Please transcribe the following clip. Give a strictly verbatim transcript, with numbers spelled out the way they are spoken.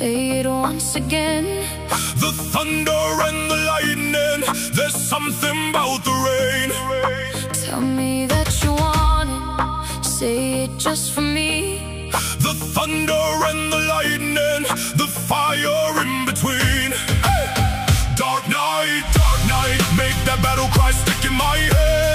say it once again. The thunder and the lightning, there's something about the rain. Tell me that you want it, say it just for me. The thunder and the lightning, the fire in between. Hey! Dark night, dark night, make that battle cry stick in my head.